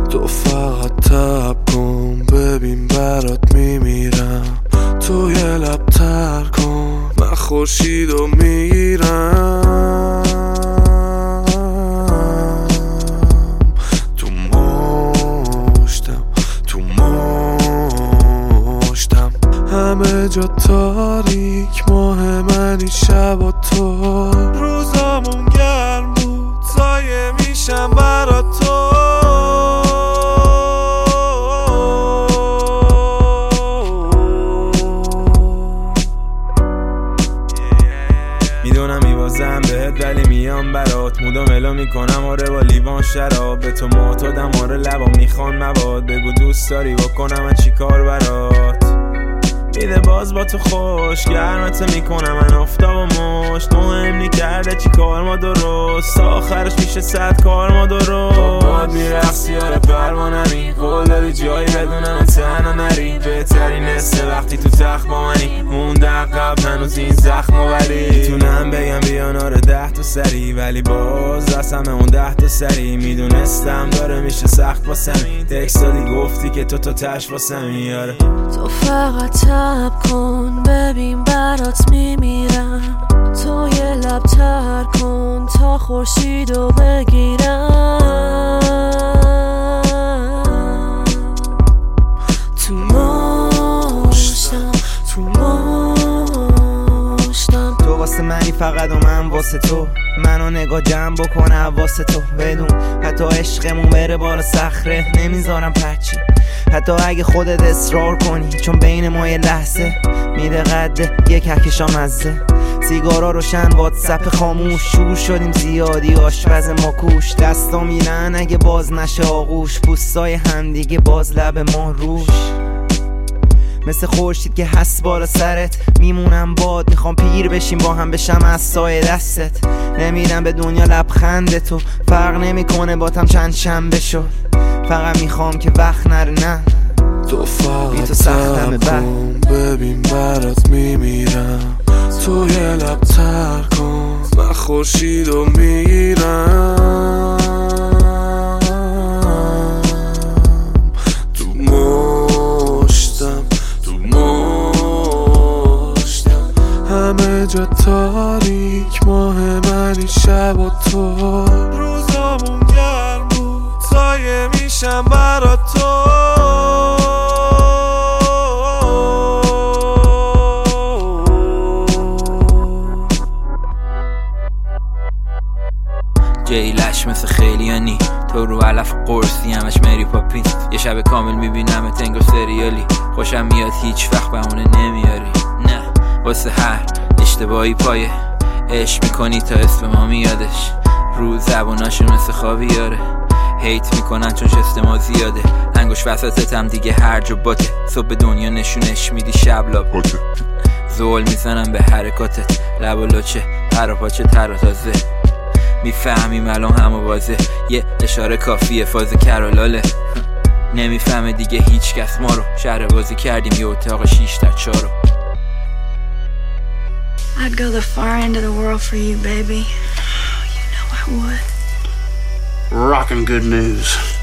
تو فقط تب کن ببین برات میمیرم، تو یه لب تر کن من خورشیدو میگیرم. تو مشتم همه جا تاریک، ماه منی شب و تو، روزامون گرم بود سایه میشم برا تو. میدونم میوازم بهت ولی میام برات، مودو ملو میکنم آره با لیوان شراب، به تو معتادم آره لبام میخوان مواد، بگو دوست داری بکنم من چی کار برات، میده باز با تو خوش گرمت میکنم من آفتاب و مشت، مهم نی کرده چی کار ما درست، آخرش میشه 100 کار ما درست. باد میرقصی آره پروانمی، قول داری جایی بدونم تنها نری، بهترین نسته وقتی تو تخت با منی، مونده عقب هنوز این زخم و ولی میتونم بگم بیان آره 10 تا سری، ولی باز رسم اون 10 تا سری، میدونستم داره میشه سخت واسمی، تکست دادی گفتی که تو تش واسمی آره. تو فقط تب کن ببین برات میمیرم، تو یه لب تر کن تا خورشیدو بگیرم. تو مشتم تو واسه منی فقط و من واسه تو، منو نگاه جمع بکنه واسه تو، بدون حتی عشقمون بره بالا صخره نمیذارم پچی، حتی اگه خودت اصرار کنی، چون بین ما یه لحظه میده قده یه کهکشان مزه، سیگارا روشن واتساپ خاموش، شور شدیم زیادی آشپز ما کوش، دستا میرن اگه باز نشه آغوش، پوستای همدیگه باز لب ما روش، مثل خورشید که هست بالا سرت میمونم باد، میخوام پیر بشیم با هم بشم از سایه دستت، نمیرم به دنیا لبخند تو، فرق نمیکنه باتم چند شنبه شد، فقط میخوام که وقت نره نه تو فقط تب کن ببین برات میمیرم، تو یه لب تر کن من خورشیدو میگیرم. تو مشتم همه جا تاریک، ماه منی شب و تو، روزامون گرم بود سایه میشم برا تو. جیلش مثل خیلیانی، تو رو علف قرصی همش مری پاپین، یه شب کامل میبینم تنگو سریالی، خوشم میاد هیچ وقت بهونه نمیاری، نه واسه هر اشتباهی پایه عشق میکنی تا اسم ما میادش، رو زبوناشون مثل خاویاره، هیت میکنن چون شست ما زیاده، انگوش وسطتم دیگه هر جا باته، صبح دنیا نشونش میدی شب لاباته، زول میزنم به حرکاتت، لب و لچه پر و پاچه تر و تازه، میفهمیم الان همو بازه، یه اشاره کافیه فاز کرالاله، نمیفهمه دیگه هیچ کس ما رو، شهر بازی کردیم یه اتاق 6 تا 4 رو. I'd go the far end of the world for you, baby. You know I would. Rockin' good news.